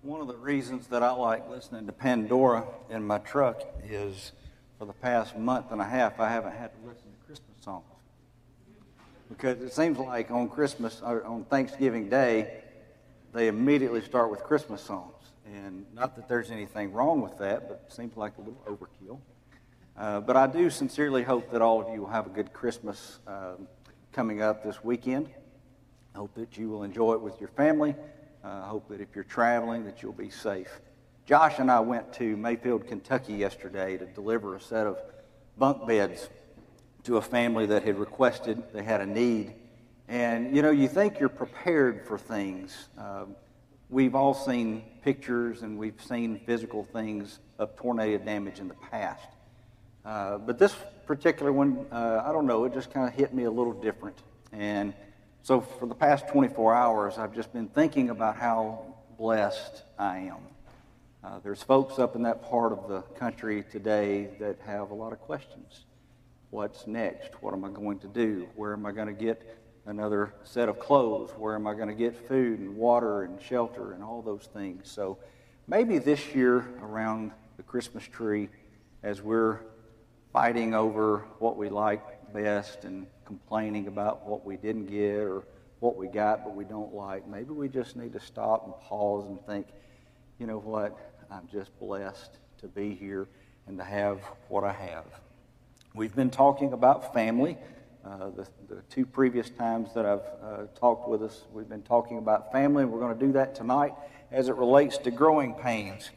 One of the reasons that I like listening to Pandora in my truck is for the past month and a half, I haven't had to listen to Christmas songs. Because it seems like on Christmas, or on Thanksgiving Day, they immediately start with Christmas songs. And not that there's anything wrong with that, but it seems like a little overkill. But I do sincerely hope that all of you will have a good Christmas coming up this weekend. I hope that you will enjoy it with your family. I hope that if you're traveling that you'll be safe. Josh and I went to Mayfield, Kentucky yesterday to deliver a set of bunk beds to a family that had requested, they had a need. And, you know, you think you're prepared for things. We've all seen pictures and we've seen physical things of tornado damage in the past. But this particular one, I don't know, it just kind of hit me a little different. And so for the past 24 hours, I've just been thinking about how blessed I am. There's folks up in that part of the country today that have a lot of questions. What's next? What am I going to do? Where am I going to get another set of clothes? Where am I going to get food and water and shelter and all those things? So maybe this year around the Christmas tree, as we're fighting over what we like best and complaining about what we didn't get or what we got but we don't like, maybe we just need to stop and pause and think, you know what, I'm just blessed to be here and to have what I have. We've been talking about family. The two previous times that I've talked with us, we've been talking about family. We're going to do that tonight as it relates to growing pains.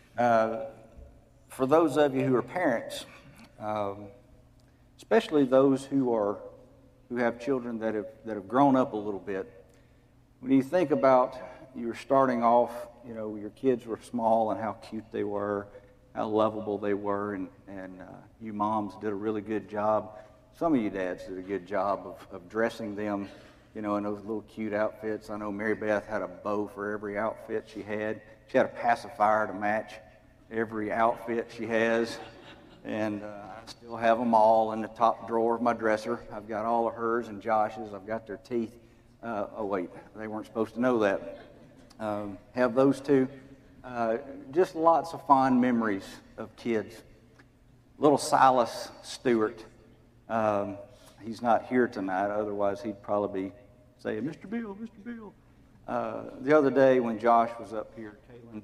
For those of you who are parents, especially those who have children that have grown up a little bit, when you think about you're starting off, you know, your kids were small and how cute they were, how lovable they were, and you moms did a really good job. Some of you dads did a good job of dressing them, you know, in those little cute outfits. I know Mary Beth had a bow for every outfit she had. She had a pacifier to match every outfit she has. And I still have them all in the top drawer of my dresser. I've got all of hers and Josh's. I've got their teeth. Oh, wait, they weren't supposed to know that. Have those two. Just lots of fond memories of kids. Little Silas Stewart. He's not here tonight. Otherwise, he'd probably be saying, Mr. Bill, Mr. Bill. The other day when Josh was up here, Caitlin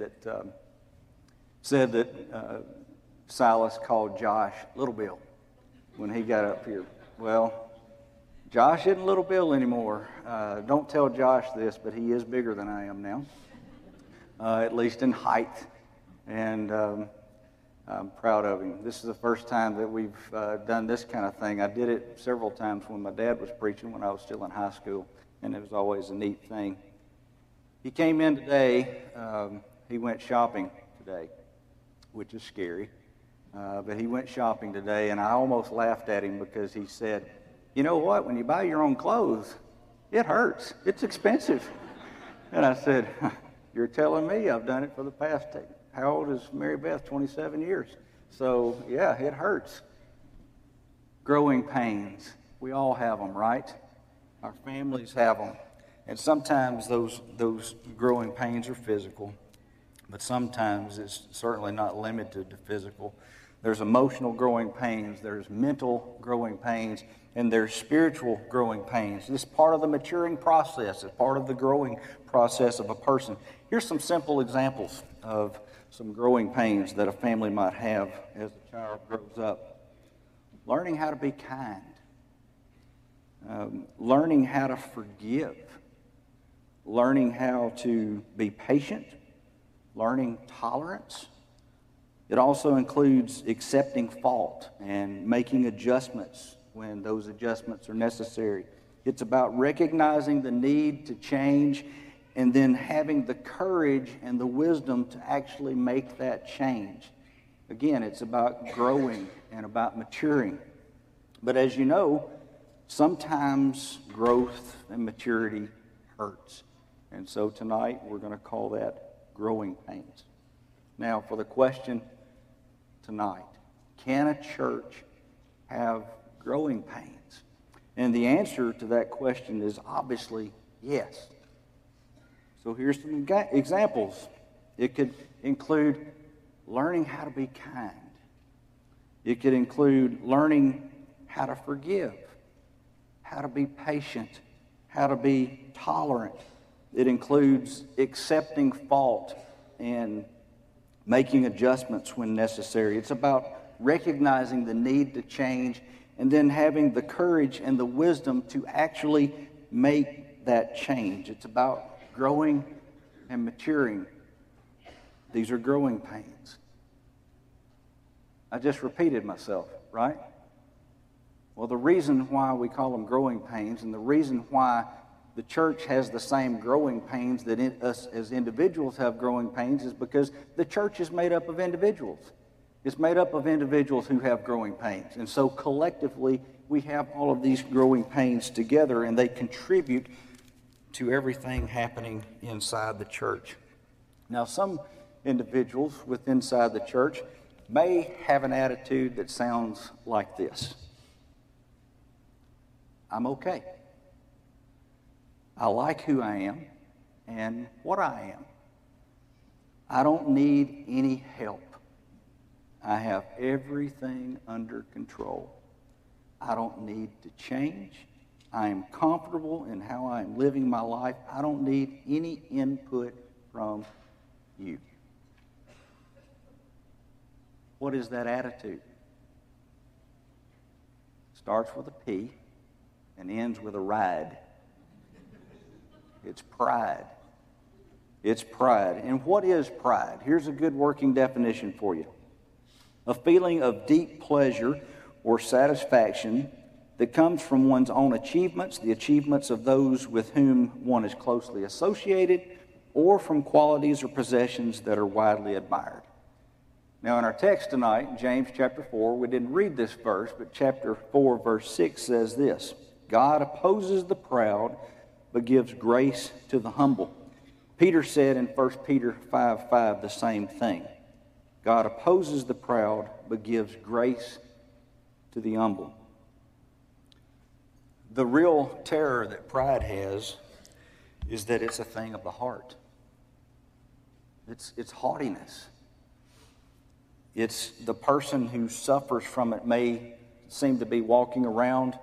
said that Silas called Josh Little Bill when he got up here. Well, Josh isn't Little Bill anymore. Don't tell Josh this, but he is bigger than I am now, at least in height, and I'm proud of him. This is the first time that we've done this kind of thing. I did it several times when my dad was preaching when I was still in high school, and it was always a neat thing. He came in today. He went shopping today, which is scary. But he went shopping today, and I almost laughed at him because he said, you know what, when you buy your own clothes, it hurts. It's expensive. And I said, you're telling me I've done it for the past, how old is Mary Beth? 27 years. So, yeah, it hurts. Growing pains. We all have them, right? Our families have them. And sometimes those growing pains are physical, but sometimes it's certainly not limited to physical. There's emotional growing pains, there's mental growing pains, and there's spiritual growing pains. This is part of the maturing process. It's part of the growing process of a person. Here's some simple examples of some growing pains that a family might have as a child grows up. Learning how to be kind. Learning how to forgive. Learning how to be patient. Learning tolerance. It also includes accepting fault and making adjustments when those adjustments are necessary. It's about recognizing the need to change and then having the courage and the wisdom to actually make that change. Again, it's about growing and about maturing. But as you know, sometimes growth and maturity hurts. And so tonight we're going to call that growing pains. Now, for the question tonight, can a church have growing pains? And the answer to that question is obviously yes. So here's some examples. It could include learning how to be kind. It could include learning how to forgive, how to be patient, how to be tolerant. It includes accepting fault and making adjustments when necessary. It's about recognizing the need to change and then having the courage and the wisdom to actually make that change. It's about growing and maturing. These are growing pains. I just repeated myself, right? Well, the reason why we call them growing pains and the reason why the church has the same growing pains that us as individuals have growing pains is because the church is made up of individuals. It's made up of individuals who have growing pains. And so collectively, we have all of these growing pains together, and they contribute to everything happening inside the church. Now, some individuals inside the church may have an attitude that sounds like this. I'm okay. I like who I am and what I am. I don't need any help. I have everything under control. I don't need to change. I am comfortable in how I am living my life. I don't need any input from you. What is that attitude? Starts with a P and ends with a ride. It's pride. It's pride. And what is pride? Here's a good working definition for you. A feeling of deep pleasure or satisfaction that comes from one's own achievements, the achievements of those with whom one is closely associated, or from qualities or possessions that are widely admired. Now, in our text tonight, James chapter 4, we didn't read this verse, but chapter 4, verse 6 says this: God opposes the proud, but gives grace to the humble. Peter said in 1 Peter 5:5 the same thing. God opposes the proud, but gives grace to the humble. The real terror that pride has is that it's a thing of the heart. It's haughtiness. It's the person who suffers from it may seem to be walking around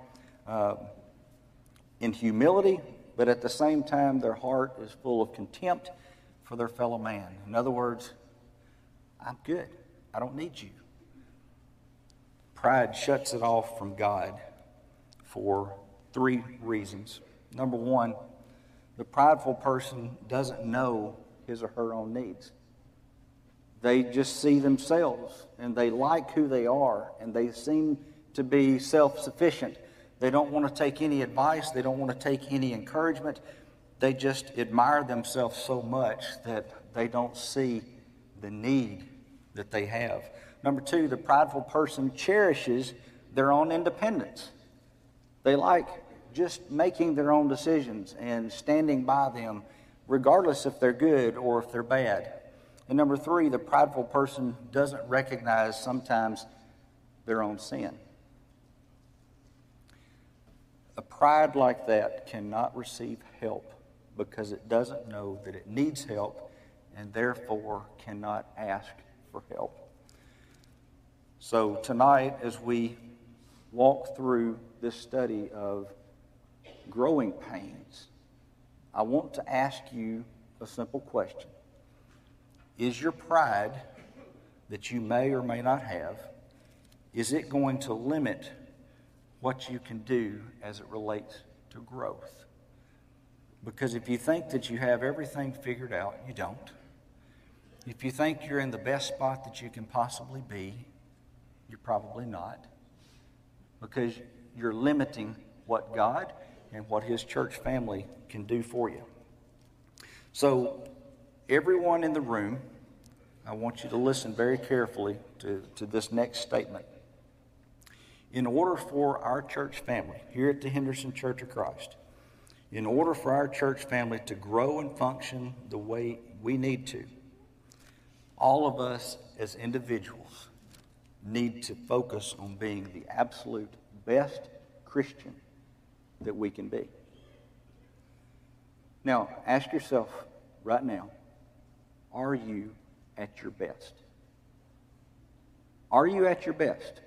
in humility, but at the same time their heart is full of contempt for their fellow man. In other words, I'm good. I don't need you. Pride shuts it off from God for 3 reasons. Number 1, the prideful person doesn't know his or her own needs. They just see themselves, and they like who they are, and they seem to be self-sufficient. They don't want to take any advice. They don't want to take any encouragement. They just admire themselves so much that they don't see the need that they have. Number 2, the prideful person cherishes their own independence. They like just making their own decisions and standing by them, regardless if they're good or if they're bad. And number 3, the prideful person doesn't recognize sometimes their own sin. A pride like that cannot receive help because it doesn't know that it needs help and therefore cannot ask for help. So tonight, as we walk through this study of growing pains, I want to ask you a simple question. Is your pride that you may or may not have, is it going to limit what you can do as it relates to growth? Because if you think that you have everything figured out, you don't. If you think you're in the best spot that you can possibly be, you're probably not. Because you're limiting what God and what His church family can do for you. So, everyone in the room, I want you to listen very carefully to this next statement. In order for our church family, here at the Henderson Church of Christ, in order for our church family to grow and function the way we need to, all of us as individuals need to focus on being the absolute best Christian that we can be. Now, ask yourself right now, are you at your best? Are you at your best?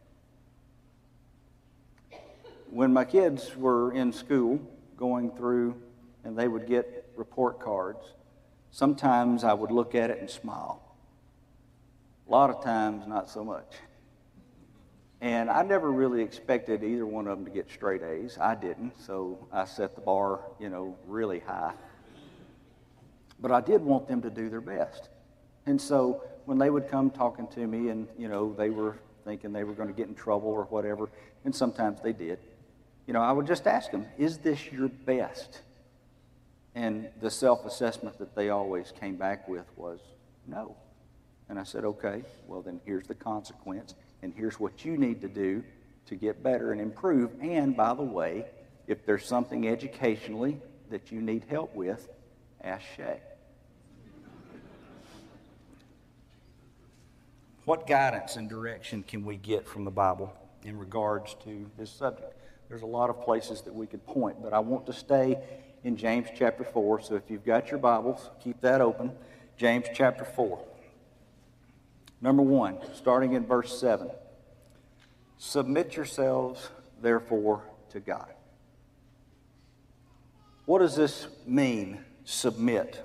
When my kids were in school going through and they would get report cards, sometimes I would look at it and smile. A lot of times, not so much. And I never really expected either one of them to get straight A's. I didn't, so I set the bar, really high. But I did want them to do their best. And so when they would come talking to me and, they were thinking they were going to get in trouble or whatever, and sometimes they did, I would just ask them, is this your best? And the self-assessment that they always came back with was no. And I said, okay, well then here's the consequence, and here's what you need to do to get better and improve. And by the way, if there's something educationally that you need help with, ask Shay. What guidance and direction can we get from the Bible in regards to this subject? There's a lot of places that we could point, but I want to stay in James chapter 4. So if you've got your Bibles, keep that open. James chapter 4. Number 1, starting in verse 7. Submit yourselves, therefore, to God. What does this mean, submit?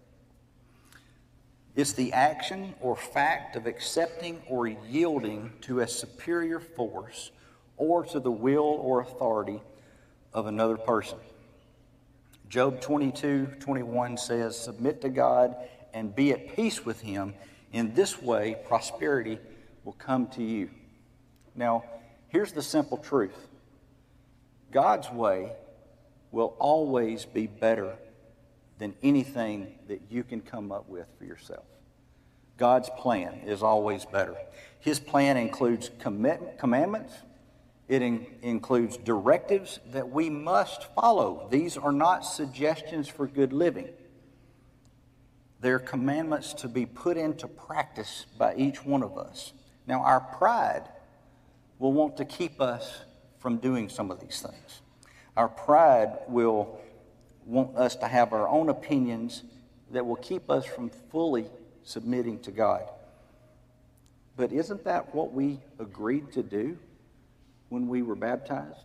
It's the action or fact of accepting or yielding to a superior force or to the will or authority of another person. Job 22:21 says, submit to God and be at peace with him. In this way, prosperity will come to you. Now, here's the simple truth. God's way will always be better than anything that you can come up with for yourself. God's plan is always better. His plan includes commandments. It includes directives that we must follow. These are not suggestions for good living. They're commandments to be put into practice by each one of us. Now, our pride will want to keep us from doing some of these things. Our pride will want us to have our own opinions that will keep us from fully submitting to God. But isn't that what we agreed to do when we were baptized?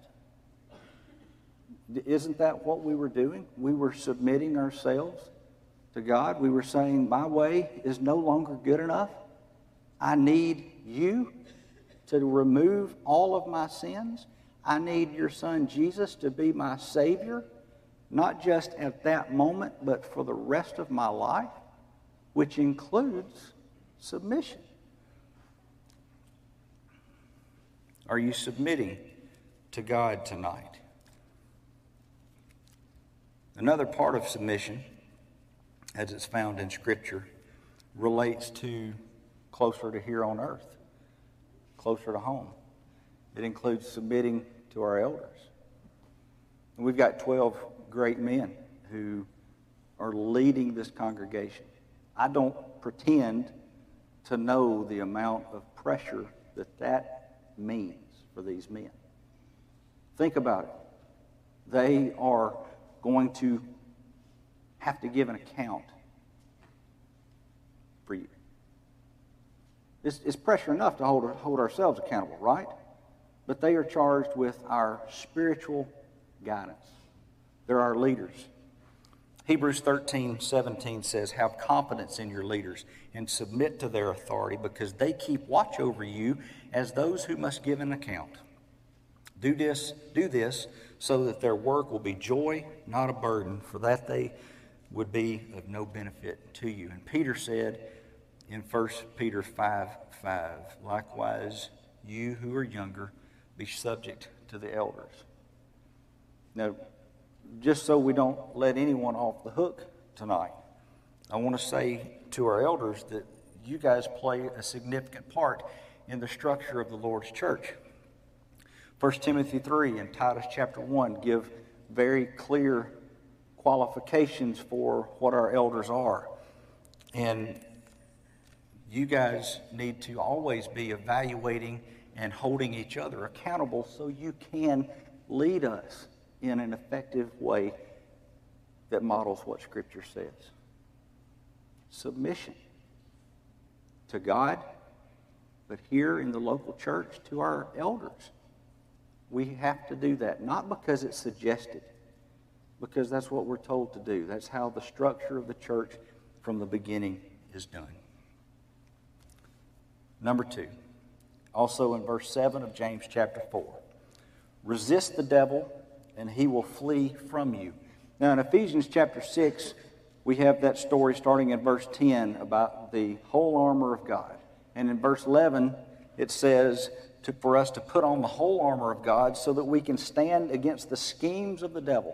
Isn't that what we were doing? We were submitting ourselves to God. We were saying, my way is no longer good enough. I need you to remove all of my sins. I need your son Jesus to be my Savior, not just at that moment, but for the rest of my life, which includes submission. Are you submitting to God tonight? Another part of submission, as it's found in Scripture, relates to closer to here on earth, closer to home. It includes submitting to our elders. And we've got 12 great men who are leading this congregation. I don't pretend to know the amount of pressure that means for these men. Think about it. They are going to have to give an account for you. It's pressure enough to hold ourselves accountable, right? But they are charged with our spiritual guidance. They're our leaders. Hebrews 13:17 says, have confidence in your leaders and submit to their authority because they keep watch over you as those who must give an account. Do this so that their work will be joy, not a burden, for that they would be of no benefit to you. And Peter said in 1 Peter 5:5, likewise, you who are younger, be subject to the elders. Now, just so we don't let anyone off the hook tonight, I want to say to our elders that you guys play a significant part in the structure of the Lord's church. 1 Timothy 3 and Titus chapter 1 give very clear qualifications for what our elders are. And you guys need to always be evaluating and holding each other accountable so you can lead us in an effective way that models what Scripture says. submission to God, but here in the local church to our elders. We have to do that, not because it's suggested, because that's what we're told to do. That's how the structure of the church from the beginning is done. Number 2, also in verse 7 of James chapter 4. Resist the devil, and he will flee from you. Now in Ephesians chapter 6, we have that story starting in verse 10 about the whole armor of God. And in verse 11, it says for us to put on the whole armor of God so that we can stand against the schemes of the devil.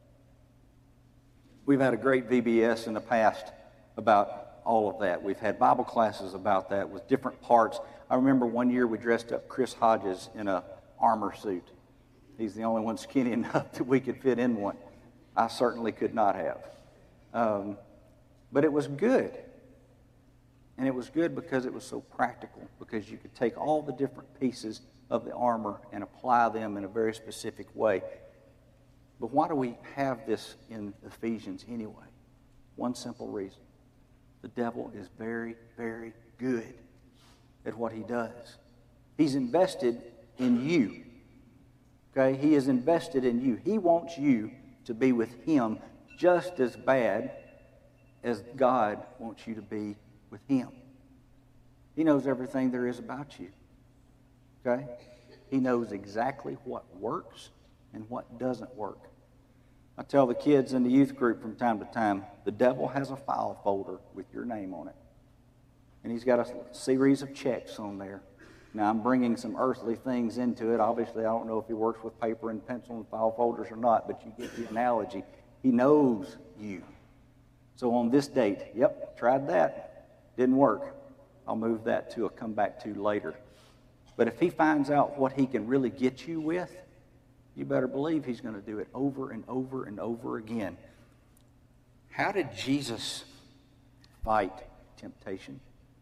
We've had a great VBS in the past about all of that. We've had Bible classes about that with different parts. I remember one year we dressed up Chris Hodges in an armor suit. He's the only one skinny enough that we could fit in one. I certainly could not have. But it was good. And it was good because it was so practical, because you could take all the different pieces of the armor and apply them in a very specific way. But why do we have this in Ephesians anyway? One simple reason. The devil is very, very good at what he does. He's invested in you. Okay? He is invested in you. He wants you to be with him just as bad as God wants you to be with him. He knows everything there is about you. Okay? He knows exactly what works and what doesn't work. I tell the kids in the youth group from time to time, the devil has a file folder with your name on it. And he's got a series of checks on there. Now, I'm bringing some earthly things into it. Obviously, I don't know if he works with paper and pencil and file folders or not, but you get the analogy. He knows you. So on this date, yep, tried that. Didn't work. I'll move that to a come back to later. But if he finds out what he can really get you with, you better believe he's going to do it over and over and over again. How did Jesus fight temptation?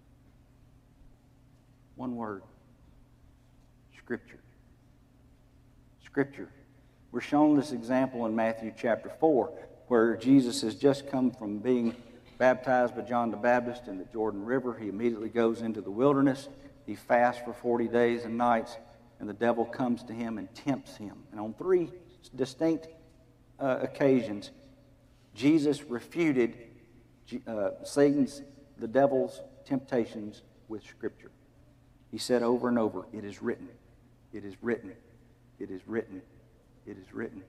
One word. Scripture. Scripture. We're shown this example in Matthew chapter 4, where Jesus has just come from being baptized by John the Baptist in the Jordan River. He immediately goes into the wilderness. He fasts for 40 days and nights, and the devil comes to him and tempts him. And on 3 distinct occasions, Jesus refuted the devil's temptations with Scripture. He said over and over, "It is written, it is written, it is written, it is written."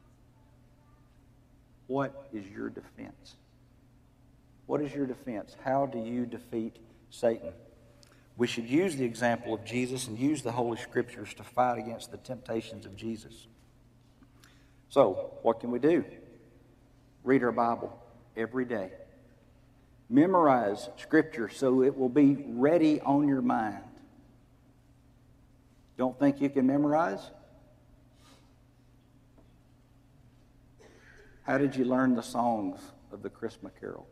What is your defense? What is your defense? How do you defeat Satan? We should use the example of Jesus and use the Holy Scriptures to fight against the temptations of Jesus. So, what can we do? Read our Bible every day. Memorize Scripture so it will be ready on your mind. Don't think you can memorize? How did you learn the songs of the Christmas Carol?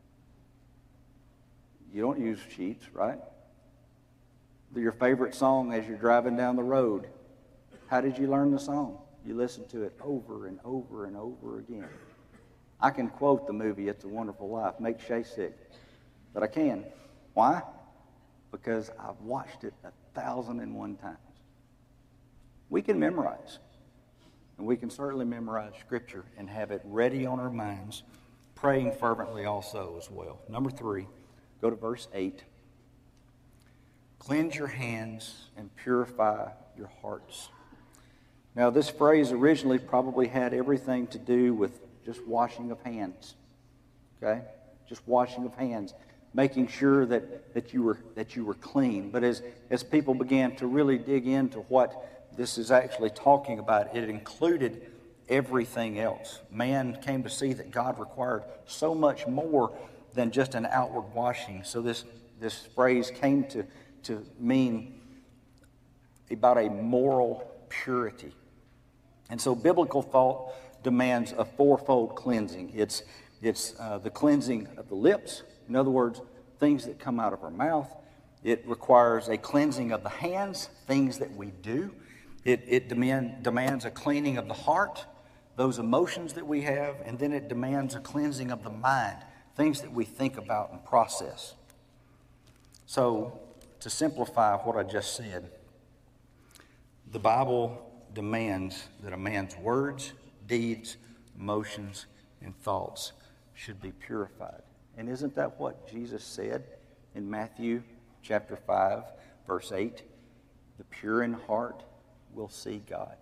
You don't use sheets, right? Your favorite song as you're driving down the road. How did you learn the song? You listen to it over and over and over again. I can quote the movie It's a Wonderful Life, make Shay sick, but I can. Why? Because I've watched it 1,001 times. We can memorize, and we can certainly memorize Scripture and have it ready on our minds, praying fervently also as well. Number 3, go to verse 8. Cleanse your hands and purify your hearts. Now, this phrase originally probably had everything to do with just washing of hands. Okay? Just washing of hands, making sure that you were clean. But as people began to really dig into what this is actually talking about, it included everything else. Man came to see that God required so much more than just an outward washing. So this phrase came to mean about a moral purity. And so biblical thought demands a fourfold cleansing. It's the cleansing of the lips. In other words, things that come out of our mouth. It requires a cleansing of the hands, things that we do. It demands a cleaning of the heart, those emotions that we have, and then it demands a cleansing of the mind, things that we think about and process. So, to simplify what I just said, the Bible demands that a man's words, deeds, emotions, and thoughts should be purified. And isn't that what Jesus said in Matthew chapter 5, verse 8? The pure in heart will see God.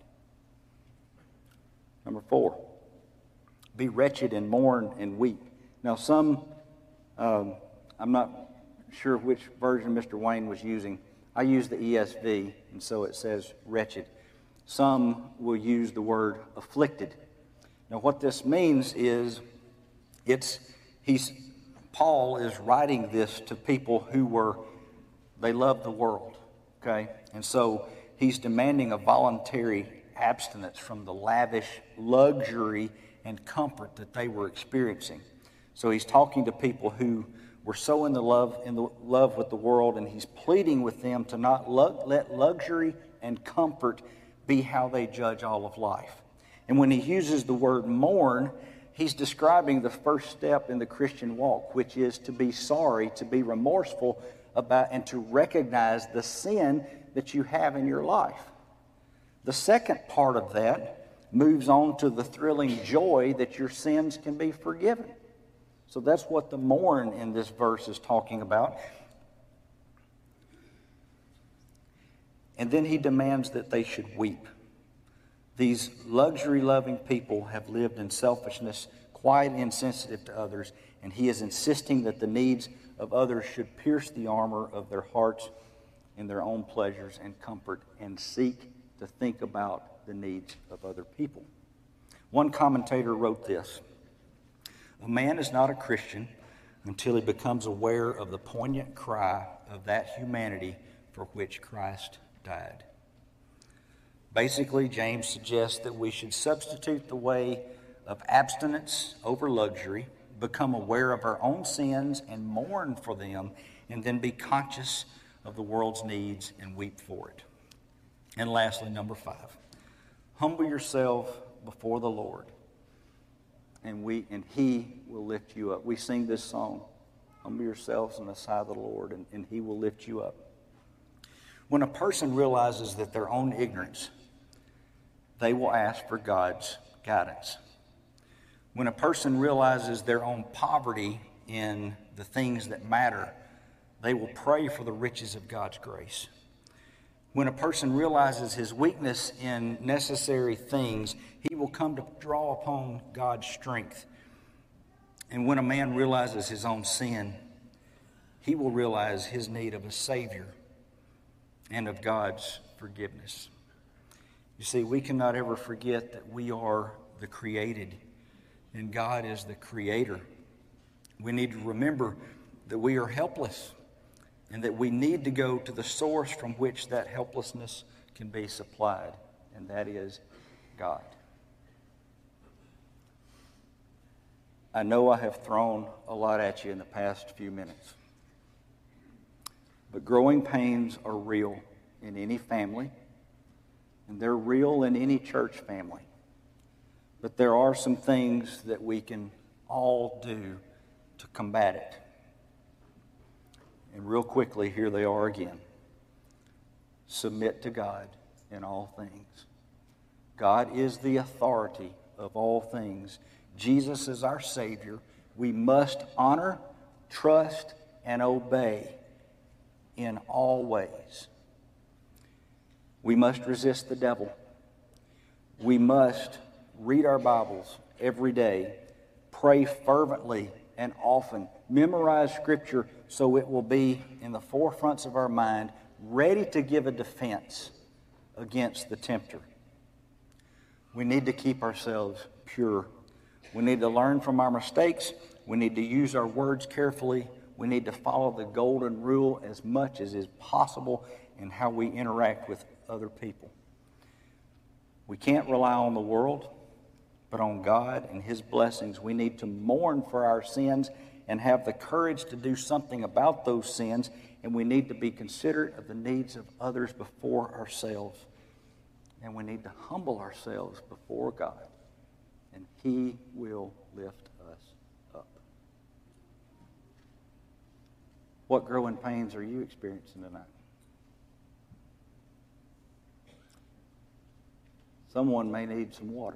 Number 4, be wretched and mourn and weep. Now I'm not sure which version Mr. Wayne was using. I use the ESV, and so it says wretched. Some will use the word afflicted. Now what this means is Paul is writing this to people they love the world, okay? And so he's demanding a voluntary abstinence from the lavish luxury and comfort that they were experiencing. So he's talking to people who were so in love with the world, and he's pleading with them to not let luxury and comfort be how they judge all of life. And when he uses the word mourn, he's describing the first step in the Christian walk, which is to be sorry, to be remorseful about, and to recognize the sin that you have in your life. The second part of that moves on to the thrilling joy that your sins can be forgiven. So that's what the mourn in this verse is talking about. And then he demands that they should weep. These luxury-loving people have lived in selfishness, quite insensitive to others, and he is insisting that the needs of others should pierce the armor of their hearts in their own pleasures and comfort, and seek to think about the needs of other people. One commentator wrote this: "A man is not a Christian until he becomes aware of the poignant cry of that humanity for which Christ died." Basically, James suggests that we should substitute the way of abstinence over luxury, become aware of our own sins and mourn for them, and then be conscious of the world's needs and weep for it. And lastly, number 5, humble yourself before the Lord, and he will lift you up. We sing this song, humble yourselves in the sight of the Lord, and he will lift you up. When a person realizes that their own ignorance, they will ask for God's guidance. When a person realizes their own poverty in the things that matter, they will pray for the riches of God's grace. When a person realizes his weakness in necessary things, he will come to draw upon God's strength. And when a man realizes his own sin, he will realize his need of a Savior and of God's forgiveness. You see, we cannot ever forget that we are the created and God is the creator. We need to remember that we are helpless and that we need to go to the source from which that helplessness can be supplied, and that is God. I know I have thrown a lot at you in the past few minutes, but growing pains are real in any family, and they're real in any church family. But there are some things that we can all do to combat it. And real quickly, here they are again. Submit to God in all things. God is the authority of all things. Jesus is our Savior. We must honor, trust, and obey in all ways. We must resist the devil. We must read our Bibles every day, pray fervently and often, memorize Scripture so it will be in the forefronts of our mind, ready to give a defense against the tempter. We need to keep ourselves pure. We need to learn from our mistakes. We need to use our words carefully. We need to follow the golden rule as much as is possible in how we interact with other people. We can't rely on the world, but on God and His blessings. We need to mourn for our sins and have the courage to do something about those sins, and we need to be considerate of the needs of others before ourselves. And we need to humble ourselves before God, and He will lift us up. What growing pains are you experiencing tonight? Someone may need some water.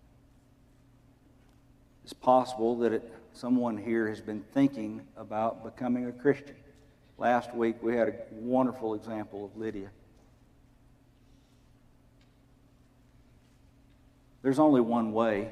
It's possible that someone here has been thinking about becoming a Christian. Last week we had a wonderful example of Lydia. There's only one way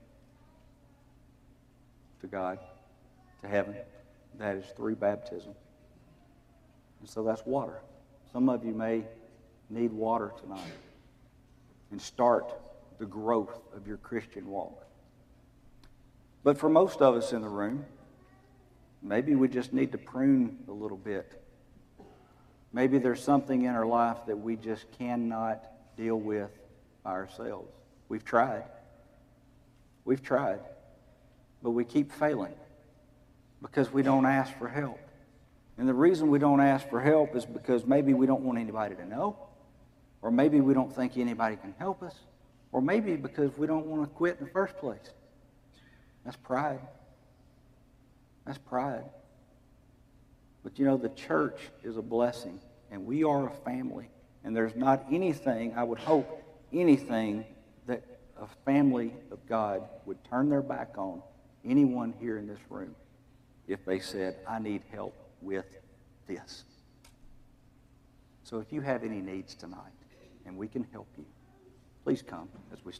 to God, to heaven. That is through baptism. And so that's water. Some of you may need water tonight and start the growth of your Christian walk. But for most of us in the room, maybe we just need to prune a little bit. Maybe there's something in our life that we just cannot deal with by ourselves. We've tried. But we keep failing because we don't ask for help. And the reason we don't ask for help is because maybe we don't want anybody to know, or maybe we don't think anybody can help us, or maybe because we don't want to quit in the first place. That's pride. That's pride. But you know, the church is a blessing, and we are a family. And there's not anything, I would hope, anything that a family of God would turn their back on anyone here in this room if they said, I need help with this. So if you have any needs tonight, and we can help you, please come as we